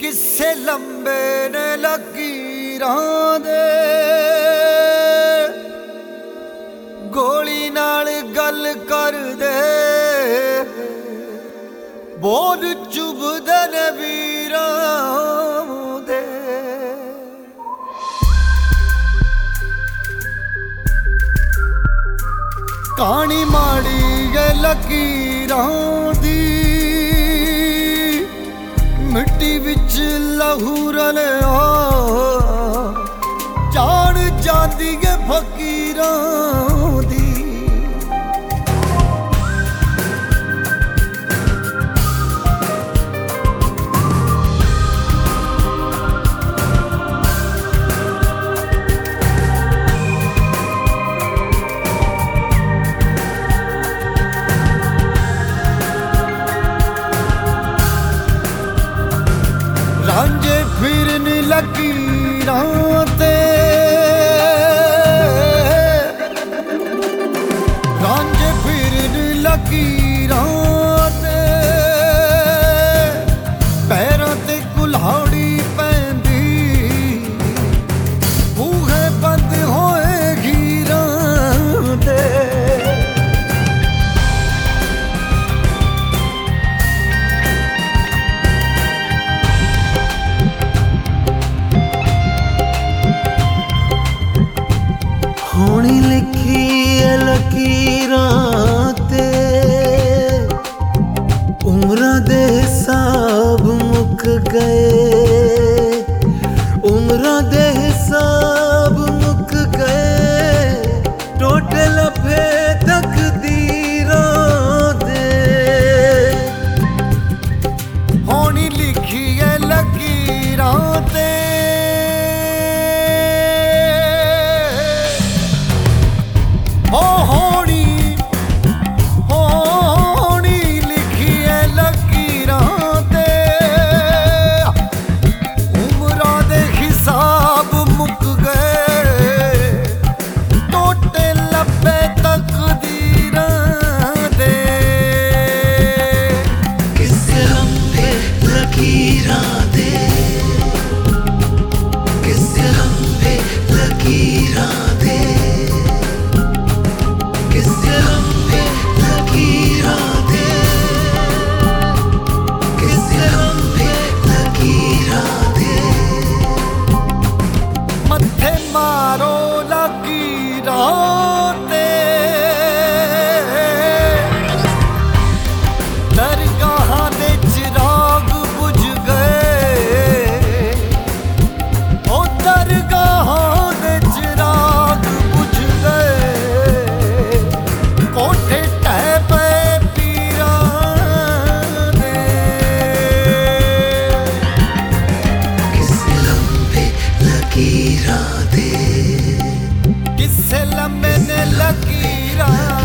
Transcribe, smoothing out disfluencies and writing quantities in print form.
किस्से लंबे ने लकीरां दे गोली नाल गल कर दे बोल चुभदे ने वीरां दे। कहानी माड़ी है लकीरां दी मिट्टी विच लहू रलिया जान जांदी है फकीरां दी। रांझे फिरन लकीरां ते रांझे फिरन लकीरां ते पैरां ते कुल्हाड़ी पैंदी बूहे बंद होए हीरां दे। होनी लिखी है लकीरां ते उम्रां दे हिसाब मुक गए, उम्रां दे हिसाब मुक गए टोटे लफे तकदीरां दे। होनी लिखी है लकीरां ते मारो लकीरां ते दरगाहां दे चिराग बुझ गए, ओ दरगाहां दे चिराग बुझ गए कोठे टह पे पीरां दे। किस्से लंबे लकीरां दे किस्से लंबे ने लकीरां